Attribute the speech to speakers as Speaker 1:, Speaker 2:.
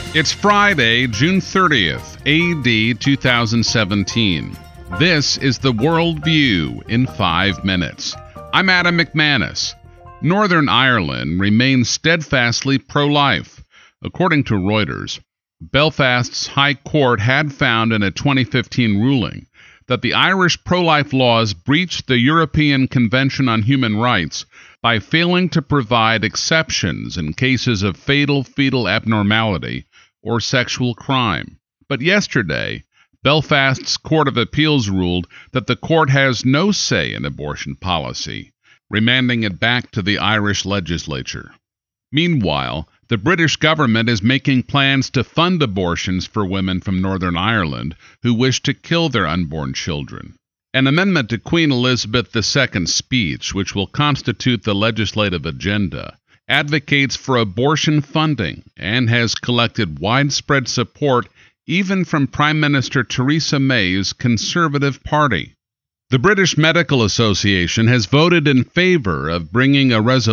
Speaker 1: It's Friday, June 30th, A.D. 2017. This is the World View in 5 minutes. I'm Adam McManus. Northern Ireland remains steadfastly pro-life. According to Reuters, Belfast's High Court had found in a 2015 ruling that the Irish pro-life laws breached the European Convention on Human Rights by failing to provide exceptions in cases of fatal fetal abnormality or sexual crime. But yesterday, Belfast's Court of Appeals ruled that the court has no say in abortion policy, remanding it back to the Irish legislature. Meanwhile, the British government is making plans to fund abortions for women from Northern Ireland who wish to kill their unborn children. An amendment to Queen Elizabeth II's speech, which will constitute the legislative agenda, advocates for abortion funding and has collected widespread support even from Prime Minister Theresa May's Conservative Party. The British Medical Association has voted in favor of bringing a resolution